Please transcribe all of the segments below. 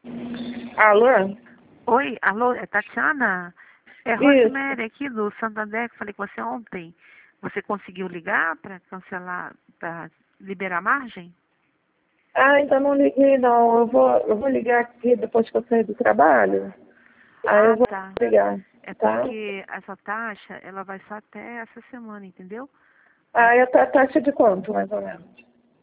Alô? Oi, alô, é Tatiana? É Isso. Rosemary aqui do Santander, que falei com você ontem. Você conseguiu ligar para cancelar, para liberar a margem? Ah, ainda não liguei, não. Eu vou ligar aqui depois que eu sair do trabalho. Aí eu Ah, vou tá. ligar, É tá? porque essa taxa, ela vai só até essa semana, entendeu? Aí, Ah, e a taxa de quanto, mais ou menos?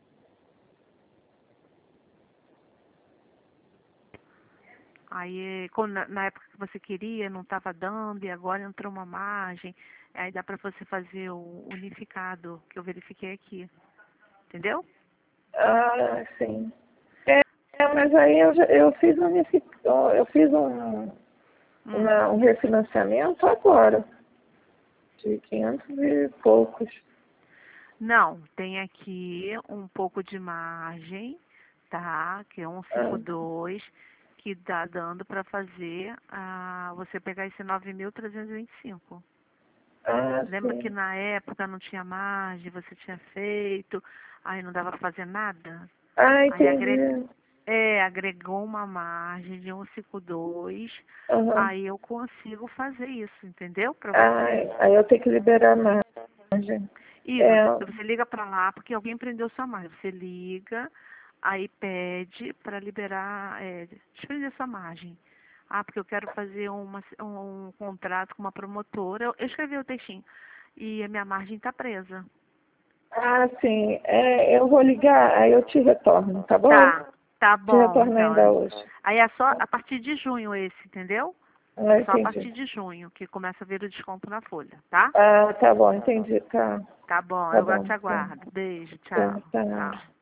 aí quando, na época que você queria, não estava dando, e agora entrou uma margem. Aí dá para você fazer o unificado, que eu verifiquei aqui. Entendeu? Ah, sim. Mas aí eu fiz Hum. um refinanciamento agora, de 500 e poucos. Não, tem aqui um pouco de margem, tá? Que é um Ah, 52, que dá dando para fazer você pegar esse 9.325. Lembra que sim. na época não tinha margem, você tinha feito, aí não dava para fazer nada? Ah, Aí entendi. agregou uma margem de 152, Aham. aí eu consigo fazer isso, entendeu? Para Ah, você. aí eu tenho que liberar margem. Isso, É, você liga para lá porque alguém prendeu sua margem. Você liga, aí pede para liberar, desprender sua margem. Ah, porque eu quero fazer um contrato com uma promotora. Eu escrevi o textinho. E a minha margem está presa. sim. Eu vou ligar, aí eu te retorno, tá bom? Tá, tá Te bom, retorno então. ainda hoje. Aí é só a partir de junho esse, entendeu? É Ah, só a entendi. partir de junho que começa a vir o desconto na folha, tá? Ah, tá bom, entendi. Tá, Tá bom, tá eu bom. te Tá, aguardo. Beijo, tá, tchau. tá. Tchau.